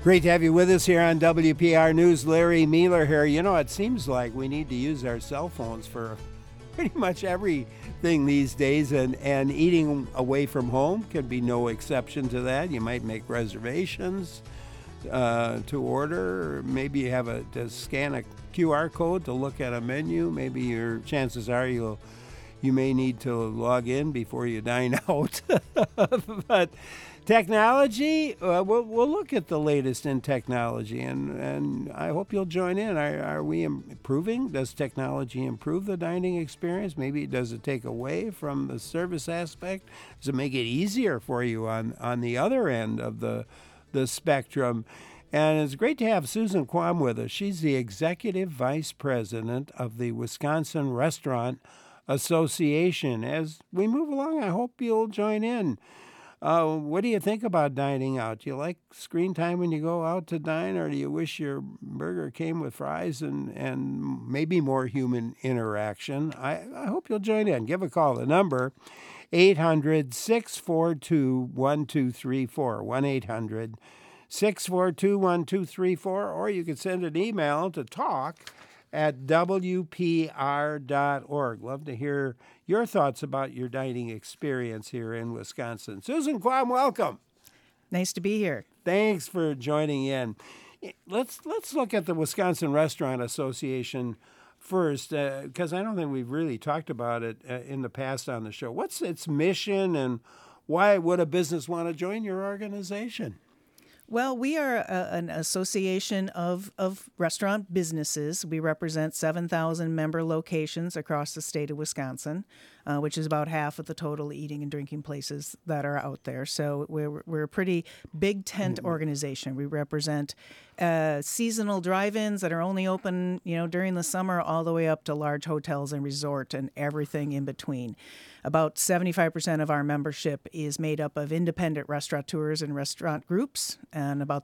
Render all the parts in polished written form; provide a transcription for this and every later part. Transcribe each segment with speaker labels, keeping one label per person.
Speaker 1: Great to have you with us here on WPR News. Larry Mealer here. You know, it seems like we need to use our cell phones for pretty much everything these days, and eating away from home can be no exception to that. You might make reservations to order, or maybe you have to scan a QR code to look at a menu. Maybe your chances are you may need to log in before you dine out. But technology, we'll look at the latest in technology, and I hope you'll join in. Are we improving? Does technology improve the dining experience? Maybe does it take away from the service aspect? Does it make it easier for you on the other end of the spectrum? And it's great to have Susan Quam with us. She's the Executive Vice President of the Wisconsin Restaurant Association. As we move along, I hope you'll join in. What do you think about dining out? Do you like screen time when you go out to dine, or do you wish your burger came with fries and maybe more human interaction? I hope you'll join in. Give a call. The number, 800-642-1234, 1-800-642-1234, or you can send an email to talk@wpr.org. Love to hear your thoughts about your dining experience here in Wisconsin. Susan Quam, welcome.
Speaker 2: Nice to be here.
Speaker 1: Thanks for joining in. Let's look at the Wisconsin Restaurant Association first, because I don't think we've really talked about it in the past on the show. What's its mission, and why would a business want to join your organization?
Speaker 2: Well, we are an association of restaurant businesses. We represent 7,000 member locations across the state of Wisconsin, which is about half of the total eating and drinking places that are out there. So we're a pretty big tent organization. We represent seasonal drive-ins that are only open, during the summer, all the way up to large hotels and resort and everything in between. About 75% of our membership is made up of independent restaurateurs and restaurant groups, and about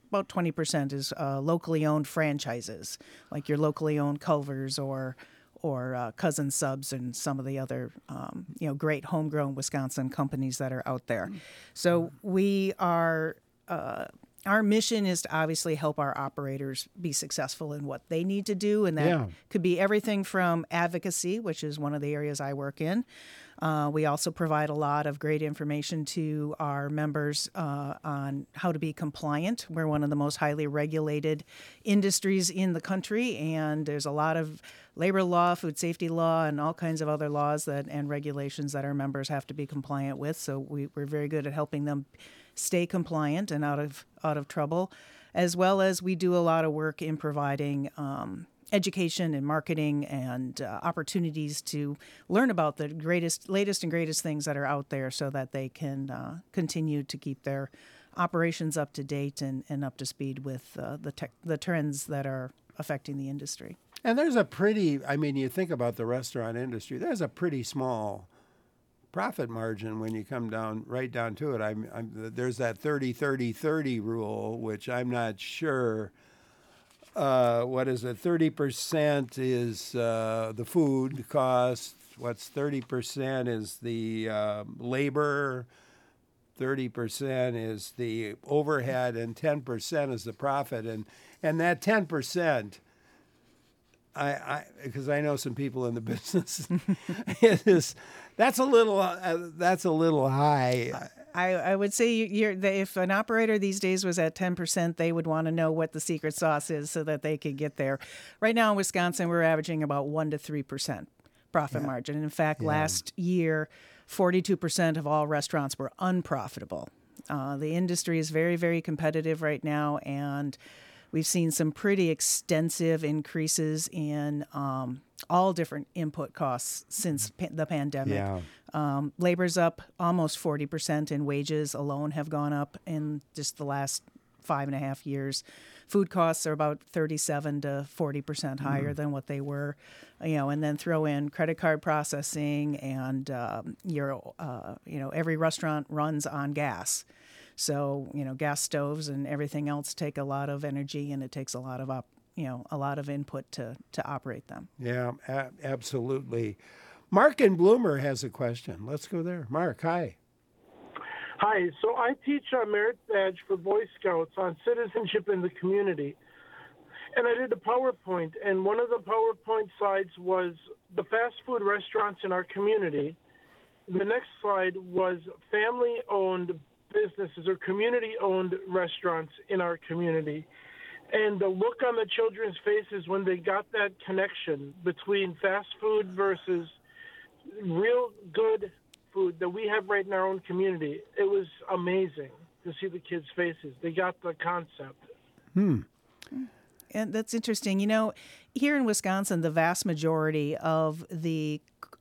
Speaker 2: 20% is locally owned franchises, like your locally owned Culver's or Cousin Subs and some of the other great homegrown Wisconsin companies that are out there. So we are. Our mission is to obviously help our operators be successful in what they need to do, and that could be everything from advocacy, which is one of the areas I work in. We also provide a lot of great information to our members on how to be compliant. We're one of the most highly regulated industries in the country, and there's a lot of labor law, food safety law, and all kinds of other laws and regulations that our members have to be compliant with. So we're very good at helping them stay compliant and out of trouble, as well as we do a lot of work in providing education and marketing and opportunities to learn about the latest and greatest things that are out there, so that they can continue to keep their operations up to date and up to speed with the trends that are affecting the industry.
Speaker 1: And there's you think about the restaurant industry, there's a pretty small profit margin when you come right down to it. There's that 30-30-30 rule, which I'm not sure. What is it? 30% is the food cost. What's 30% is the labor. 30% is the overhead, and 10% is the profit. And that 10%. Because I know some people in the business, that's a little high.
Speaker 2: I would say if an operator these days was at 10%, they would want to know what the secret sauce is so that they could get there. Right now in Wisconsin, we're averaging about 1% to 3% profit margin. In fact, last year, 42% of all restaurants were unprofitable. The industry is very, very competitive right now, and we've seen some pretty extensive increases in all different input costs since the pandemic. Labor's up almost 40%, and wages alone have gone up in just the last 5.5 years. Food costs are about 37 to 40% higher than what they were, and then throw in credit card processing and every restaurant runs on gas. So, gas stoves and everything else take a lot of energy, and it takes a lot of input to operate them.
Speaker 1: Yeah, absolutely. Mark in Bloomer has a question. Let's go there. Mark, hi.
Speaker 3: Hi. So I teach a merit badge for Boy Scouts on citizenship in the community. And I did a PowerPoint, and one of the PowerPoint slides was the fast food restaurants in our community. The next slide was family-owned businesses or community-owned restaurants in our community. And the look on the children's faces when they got that connection between fast food versus real good food that we have right in our own community, it was amazing to see the kids' faces. They got the concept.
Speaker 2: And that's interesting. You know, here in Wisconsin, the vast majority of the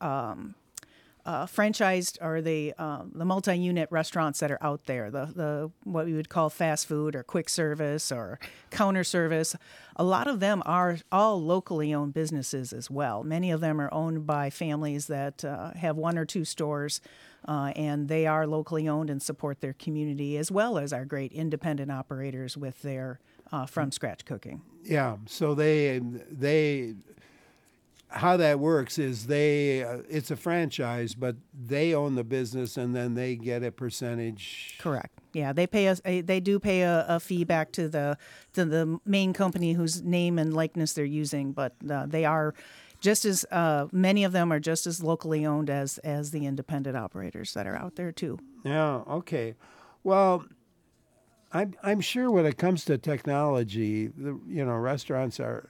Speaker 2: franchised or the multi-unit restaurants that are out there, the what we would call fast food or quick service or counter service, a lot of them are all locally owned businesses as well. Many of them are owned by families that have one or two stores, and they are locally owned and support their community, as well as our great independent operators with their from scratch cooking.
Speaker 1: Yeah, so they how that works is it's a franchise, but they own the business and then they get a percentage.
Speaker 2: Correct. Yeah, they pay they do pay a fee back to the main company whose name and likeness they're using, but they are just as many of them are just as locally owned as the independent operators that are out there too.
Speaker 1: Yeah. Okay. Well, I'm sure when it comes to technology, restaurants are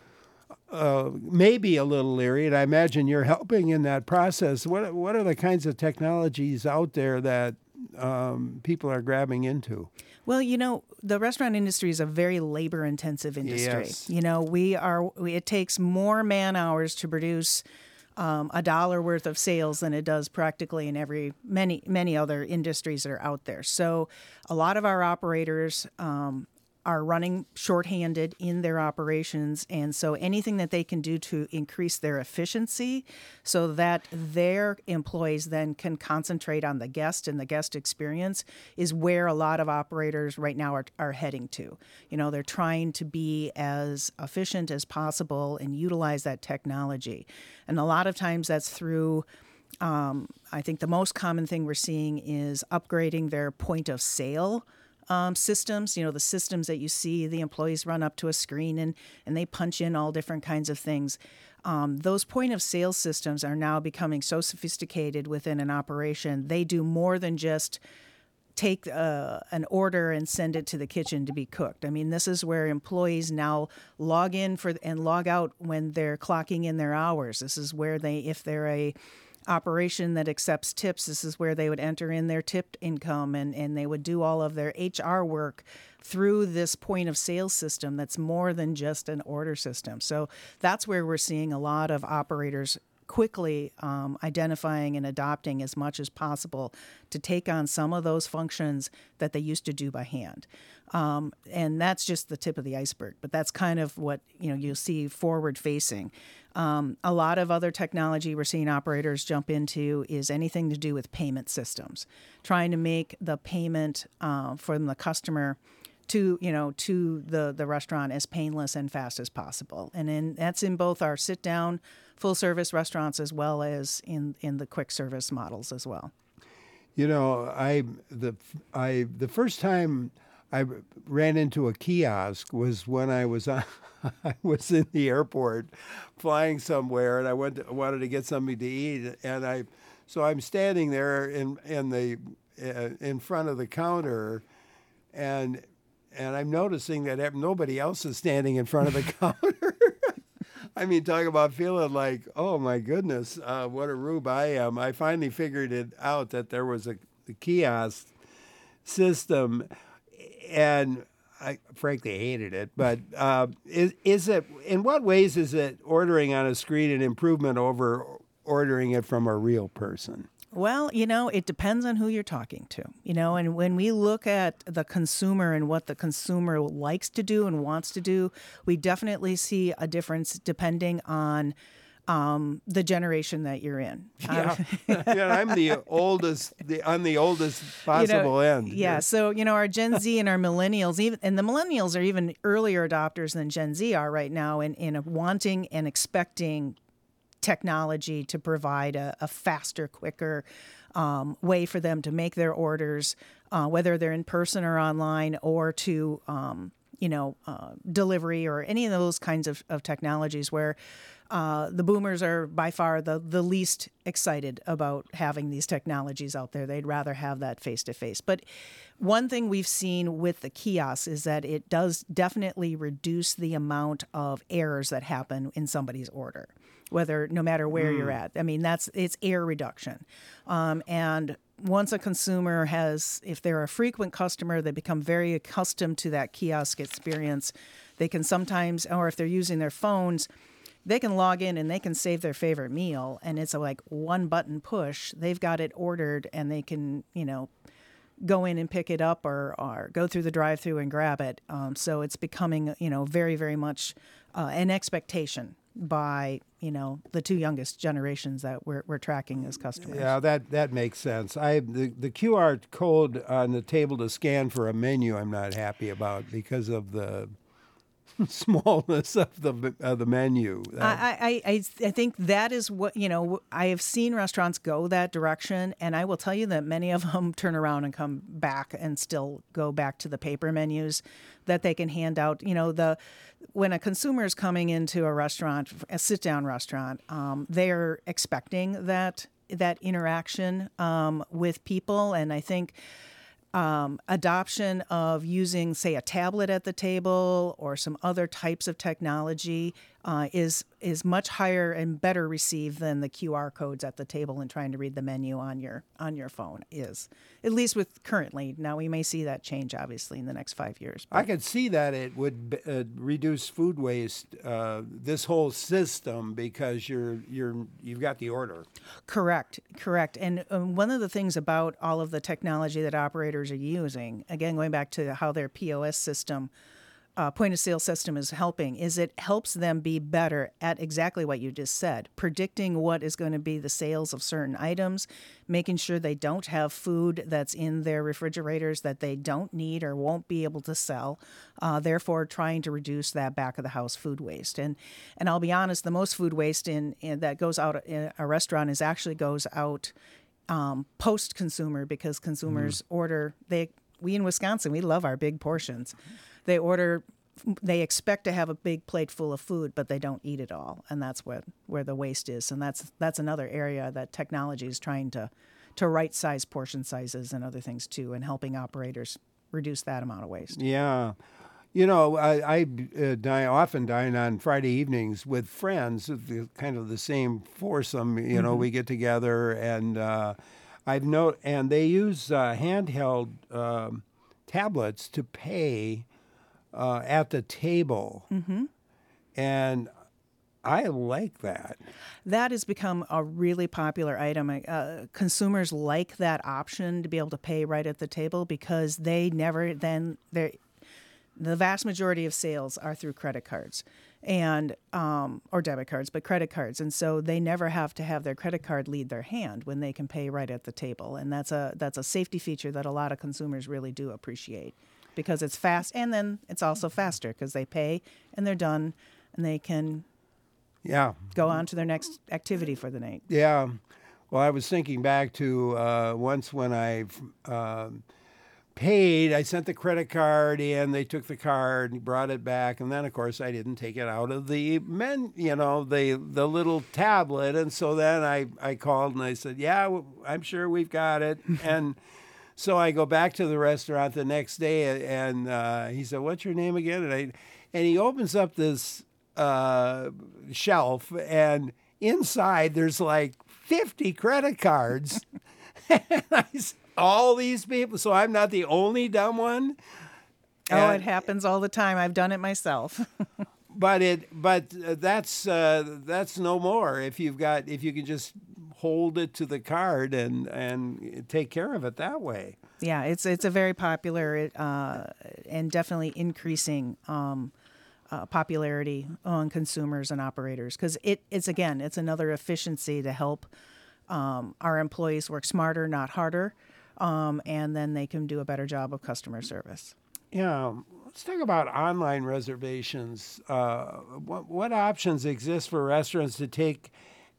Speaker 1: maybe a little leery, and I imagine you're helping in that process. What are the kinds of technologies out there that people are grabbing into?
Speaker 2: Well, the restaurant industry is a very labor-intensive industry.
Speaker 1: Yes.
Speaker 2: It takes more man-hours to produce $1 worth of sales than it does practically in many other industries that are out there. So a lot of our operators are running shorthanded in their operations, and so anything that they can do to increase their efficiency so that their employees then can concentrate on the guest and the guest experience is where a lot of operators right now are heading to. They're trying to be as efficient as possible and utilize that technology. And a lot of times that's through I think the most common thing we're seeing is upgrading their point of sale systems, the systems that you see the employees run up to a screen and they punch in all different kinds of things. Those point of sale systems are now becoming so sophisticated within an operation. They do more than just take an order and send it to the kitchen to be cooked. I mean, this is where employees now log in and log out when they're clocking in their hours. This is where if they're a operation that accepts tips, this is where they would enter in their tipped income and they would do all of their HR work through this point of sale system that's more than just an order system. So that's where we're seeing a lot of operators quickly identifying and adopting as much as possible to take on some of those functions that they used to do by hand. And that's just the tip of the iceberg, but that's kind of what you'll see forward facing. A lot of other technology we're seeing operators jump into is anything to do with payment systems, trying to make the payment from the customer to the restaurant as painless and fast as possible. And that's in both our sit down full service restaurants as well as in the quick service models as well.
Speaker 1: The first time I ran into a kiosk was when I was in the airport flying somewhere, and I wanted to get something to eat, and so I'm standing there in front of the counter, and I'm noticing that nobody else is standing in front of the counter. I mean, talk about feeling like, oh my goodness, what a rube I am. I finally figured it out that there was a kiosk system, and I frankly hated it. But is it, in what ways is it ordering on a screen an improvement over ordering it from a real person?
Speaker 2: Well, it depends on who you're talking to, and when we look at the consumer and what the consumer likes to do and wants to do, we definitely see a difference depending on the generation that you're in.
Speaker 1: Yeah, I'm the oldest, on the oldest possible end.
Speaker 2: Yeah, so, our Gen Z and our millennials, and the millennials are even earlier adopters than Gen Z are right now in wanting and expecting technology to provide a faster, quicker way for them to make their orders, whether they're in person or online, or to delivery or any of those kinds of technologies where the boomers are by far the least excited about having these technologies out there. They'd rather have that face-to-face. But one thing we've seen with the kiosks is that it does definitely reduce the amount of errors that happen in somebody's order, no matter where you're at. I mean, it's error reduction. And once a consumer if they're a frequent customer, they become very accustomed to that kiosk experience. They can sometimes, or if they're using their phones, they can log in and they can save their favorite meal, and it's like one button push. They've got it ordered, and they can, go in and pick it up or go through the drive-through and grab it. So it's becoming, very, very much an expectation by, the two youngest generations that we're tracking as customers.
Speaker 1: Yeah, that makes sense. The QR code on the table to scan for a menu I'm not happy about because of the smallness of the menu.
Speaker 2: I think that is what, I have seen restaurants go that direction, and I will tell you that many of them turn around and come back and still go back to the paper menus that they can hand out. When a consumer is coming into a restaurant, a sit-down restaurant, they're expecting that interaction with people, and I think adoption of using, say, a tablet at the table or some other types of technology is much higher and better received than the QR codes at the table and trying to read the menu on your phone is. At least with currently. Now we may see that change, obviously, in the next 5 years.
Speaker 1: I could see that it would reduce food waste. This whole system because you've got the order.
Speaker 2: Correct. And one of the things about all of the technology that operators are using, again going back to how their POS system, point of sale system is helping, is it helps them be better at exactly what you just said, predicting what is going to be the sales of certain items, making sure they don't have food that's in their refrigerators that they don't need or won't be able to sell, therefore trying to reduce that back of the house food waste. And I'll be honest, the most food waste in that goes out in a restaurant goes out post-consumer, because consumers order, we in Wisconsin, we love our big portions. They expect to have a big plate full of food, but they don't eat it all. And that's where the waste is. And that's another area that technology is trying to right-size portion sizes and other things too, and helping operators reduce that amount of waste.
Speaker 1: Yeah. I often dine on Friday evenings with friends, kind of the same foursome. We get together, and and they use handheld tablets to pay at the table, and I like that.
Speaker 2: That has become a really popular item. Consumers like that option to be able to pay right at the table, because the vast majority of sales are through credit cards and or debit cards, but credit cards, and so they never have to have their credit card lead their hand when they can pay right at the table, and that's a safety feature that a lot of consumers really do appreciate, because it's fast, and then it's also faster because they pay and they're done, and they can go on to their next activity for the night.
Speaker 1: Yeah. Well, I was thinking back to once when I paid, I sent the credit card in, they took the card and brought it back, and then, of course, I didn't take it out of the the little tablet, and so then I called and I said, yeah, I'm sure we've got it, and so I go back to the restaurant the next day, and he said, what's your name again? And he opens up this shelf, and inside there's like 50 credit cards. And I said, all these people, so I'm not the only dumb one.
Speaker 2: Oh, it happens all the time. I've done it myself.
Speaker 1: But that's no more if you can just hold it to the card and take care of it that way.
Speaker 2: Yeah, it's a very popular and definitely increasing popularity on consumers and operators, because it's another efficiency to help our employees work smarter, not harder, and then they can do a better job of customer service.
Speaker 1: Yeah, let's talk about online reservations. What options exist for restaurants to take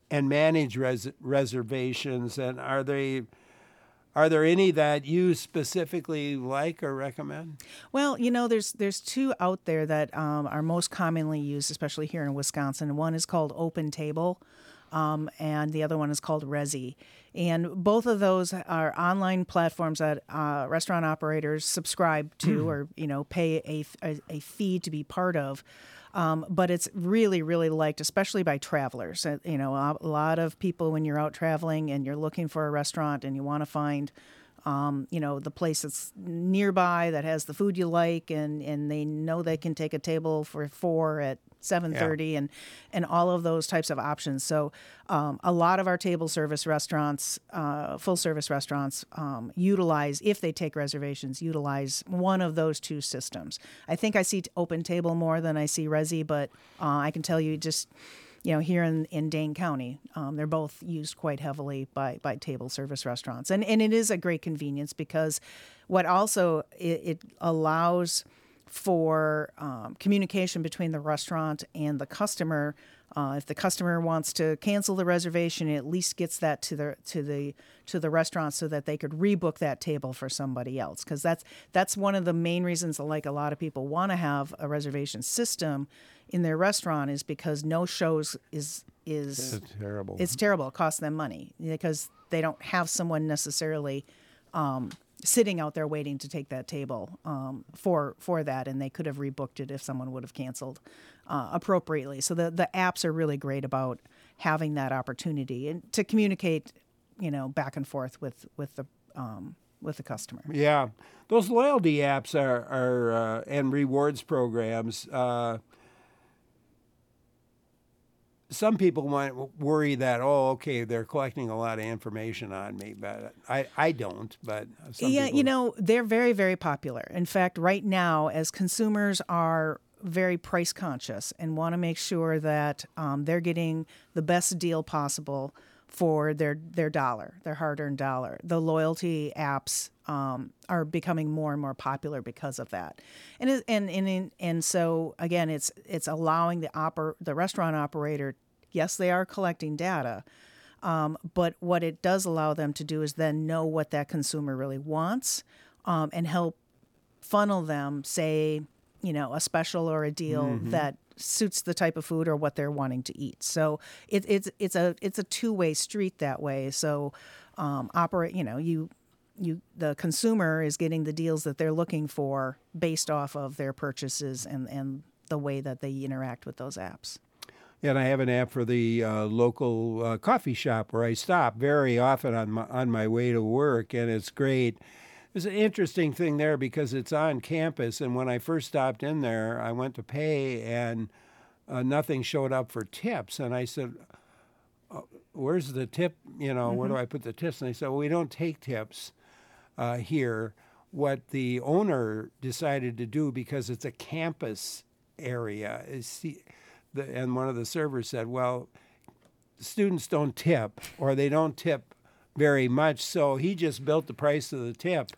Speaker 1: and manage reservations? And are there any that you specifically like or recommend?
Speaker 2: Well, there's two out there that are most commonly used, especially here in Wisconsin. One is called Open Table, and the other one is called Resy. And both of those are online platforms that restaurant operators subscribe to or, pay a fee to be part of. But it's really, really liked, especially by travelers. A lot of people, when you're out traveling and you're looking for a restaurant and you want to find, the place that's nearby that has the food you like, and they know they can take a table for 4 at 7:30, and all of those types of options. So a lot of our table service restaurants, full service restaurants, if they take reservations, utilize one of those two systems. I think I see Open Table more than I see Resy, but I can tell you just, here in Dane County, they're both used quite heavily by table service restaurants. And it is a great convenience because what also it allows for communication between the restaurant and the customer. If the customer wants to cancel the reservation, it at least gets that to the restaurant so that they could rebook that table for somebody else. Because that's one of the main reasons, like a lot of people want to have a reservation system in their restaurant, is because no shows is
Speaker 1: It's terrible.
Speaker 2: It's terrible. It costs them money because they don't have someone necessarily sitting out there waiting to take that table for that, and they could have rebooked it if someone would have canceled appropriately. So the apps are really great about having that opportunity and to communicate, back and forth with the customer.
Speaker 1: Yeah, those loyalty apps are and rewards programs. Some people might worry that, they're collecting a lot of information on me, but I don't. But some people...
Speaker 2: they're very, very popular. In fact, right now, as consumers are very price conscious and want to make sure that they're getting the best deal possible for their dollar, their hard-earned dollar, the loyalty apps are becoming more and more popular because of that. And so again, it's allowing the restaurant operator. Yes, they are collecting data, but what it does allow them to do is then know what that consumer really wants, and help funnel them, say, a special or a deal that suits the type of food or what they're wanting to eat. So it's a two-way street that way. So the consumer is getting the deals that they're looking for based off of their purchases and the way that they interact with those apps.
Speaker 1: And I have an app for the local coffee shop where I stop very often on my way to work, and it's great. There's an interesting thing there because it's on campus, and when I first stopped in there, I went to pay, and nothing showed up for tips. And I said, where's the tip? Where do I put the tips? And they said, well, we don't take tips here. What the owner decided to do, because it's a campus area, and one of the servers said, well, students don't tip, or they don't tip very much, so he just built the price of the tip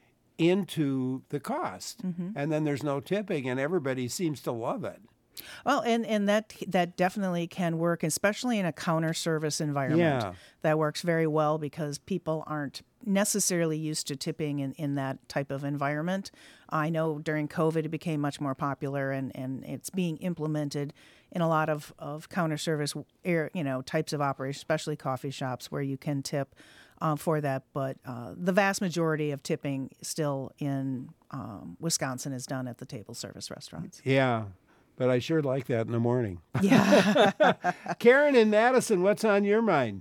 Speaker 1: into the cost. And then there's no tipping, and everybody seems to love it.
Speaker 2: Well, and that definitely can work, especially in a counter service environment.
Speaker 1: Yeah.
Speaker 2: That works very well because people aren't necessarily used to tipping in that type of environment. I know during COVID it became much more popular, and it's being implemented in a lot of counter service types of operations, especially coffee shops where you can tip for that. But the vast majority of tipping still in Wisconsin is done at the table service restaurants.
Speaker 1: Yeah. But I sure like that in the morning.
Speaker 2: Yeah.
Speaker 1: Karen in Madison, what's on your mind?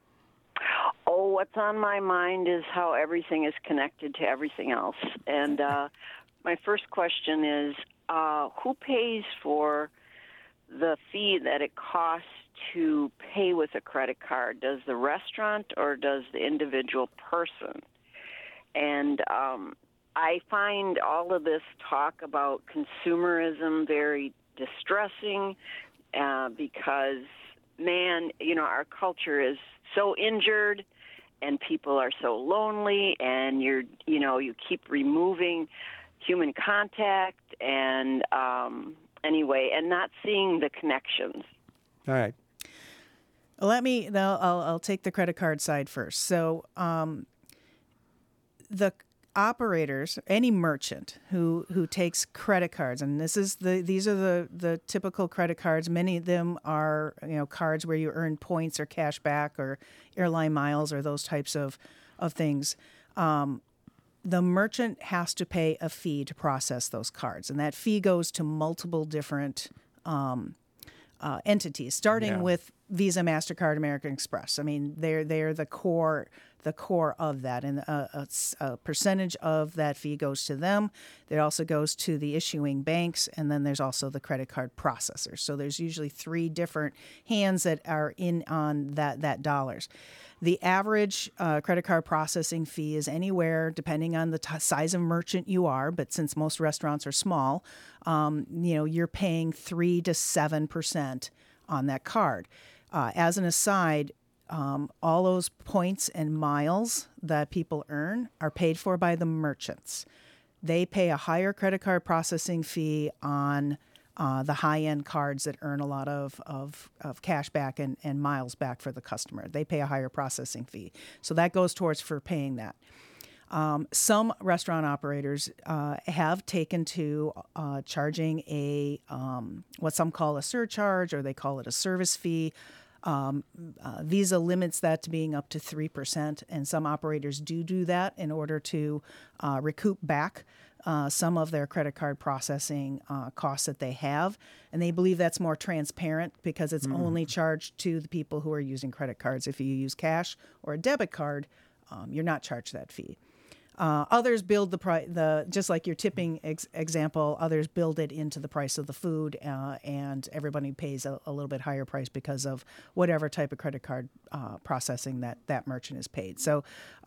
Speaker 4: Oh, what's on my mind is how everything is connected to everything else. And my first question is, who pays for the fee that it costs to pay with a credit card? Does the restaurant or does the individual person? And I find all of this talk about consumerism very distressing because, man, our culture is so injured and people are so lonely, and you keep removing human contact and anyway, and not seeing the connections.
Speaker 1: All right.
Speaker 2: I'll take the credit card side first. So the operators, any merchant who takes credit cards, and these are the typical credit cards. Many of them are cards where you earn points or cash back or airline miles or those types of things. The merchant has to pay a fee to process those cards, and that fee goes to multiple different entities, starting with Visa, MasterCard, American Express. I mean, they're the core of that, and a percentage of that fee goes to them. It also goes to the issuing banks, and then there's also the credit card processors. So there's usually 3 different hands that are in on that dollars. The average credit card processing fee is anywhere, depending on the size of merchant you are, but since most restaurants are small, you're paying 3 to 7% on that card. As an aside, all those points and miles that people earn are paid for by the merchants. They pay a higher credit card processing fee on the high-end cards that earn a lot of cash back and miles back for the customer. They pay a higher processing fee. So that goes towards for paying that. Some restaurant operators have taken to charging what some call a surcharge, or they call it a service fee. Visa limits that to being up to 3%, and some operators do that in order to recoup back some of their credit card processing costs that they have. And they believe that's more transparent because it's only charged to the people who are using credit cards. If you use cash or a debit card, you're not charged that fee. Others build just like your tipping example, others build it into the price of the food, and everybody pays a little bit higher price because of whatever type of credit card processing that merchant is paid. So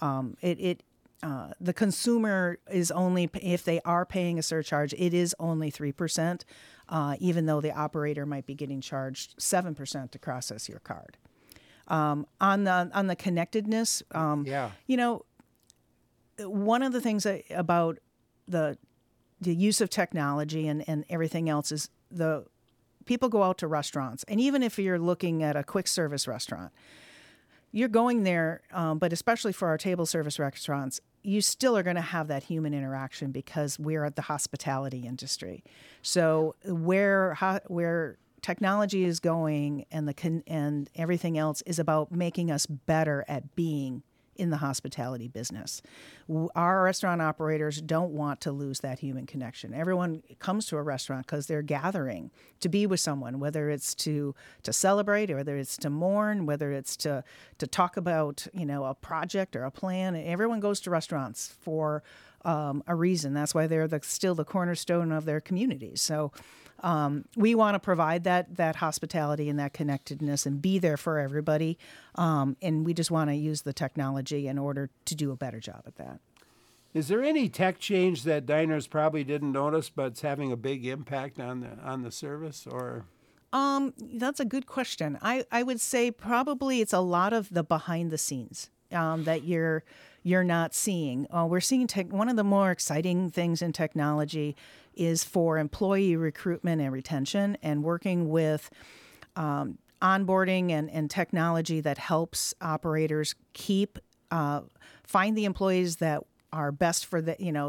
Speaker 2: the consumer is only, if they are paying a surcharge, it is only 3%, even though the operator might be getting charged 7% to process your card. On the connectedness, one of the things about the use of technology and everything else is the people go out to restaurants, and even if you're looking at a quick service restaurant, you're going there, but especially for our table service restaurants, you still are going to have that human interaction because we're at the hospitality industry. So where technology is going and everything else is about making us better at being in the hospitality business. Our restaurant operators don't want to lose that human connection. Everyone comes to a restaurant because they're gathering to be with someone, whether it's to celebrate, or whether it's to mourn, whether it's to talk about a project or a plan. Everyone goes to restaurants for a reason. That's why they're still the cornerstone of their communities. So we want to provide that hospitality and that connectedness and be there for everybody. And we just want to use the technology in order to do a better job at that.
Speaker 1: Is there any tech change that diners probably didn't notice but it's having a big impact on the service? Or
Speaker 2: that's a good question. I would say probably it's a lot of the behind the scenes that you're not seeing. We're seeing one of the more exciting things in technology is for employee recruitment and retention, and working with onboarding and technology that helps operators find the employees that are best for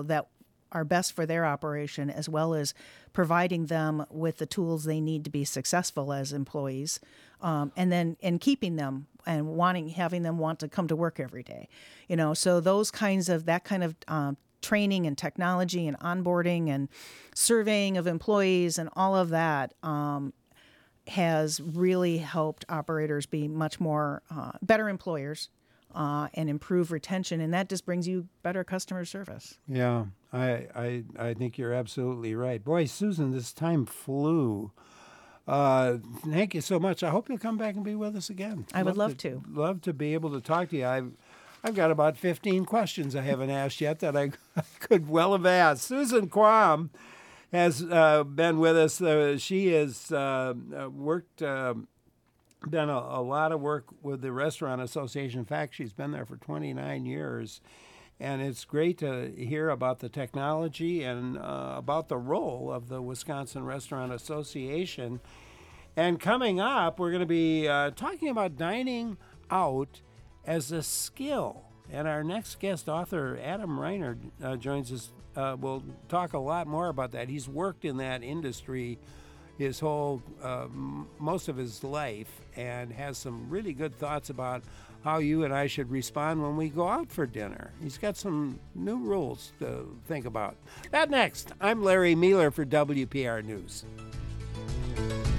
Speaker 2: their operation, as well as providing them with the tools they need to be successful as employees, and keeping them and having them want to come to work every day. So those kinds of training and technology and onboarding and surveying of employees and all of that has really helped operators be much more better employers and improve retention, and that just brings you better customer service.
Speaker 1: Yeah, I think you're absolutely right. Boy, Susan, this time flew. Thank you so much. I hope you'll come back and be with us again.
Speaker 2: I would love to.
Speaker 1: Love to be able to talk to you. I've got about 15 questions I haven't asked yet that I could well have asked. Susan Quam has been with us. She has worked, done a lot of work with the Restaurant Association. In fact, she's been there for 29 years. And it's great to hear about the technology and about the role of the Wisconsin Restaurant Association. And coming up, we're going to be talking about dining out as a skill. And our next guest author, Adam Reiner, joins us. We'll talk a lot more about that. He's worked in that industry his whole, most of his life, and has some really good thoughts about how you and I should respond when we go out for dinner. He's got some new rules to think about. That next. I'm Larry Mealer for WPR News.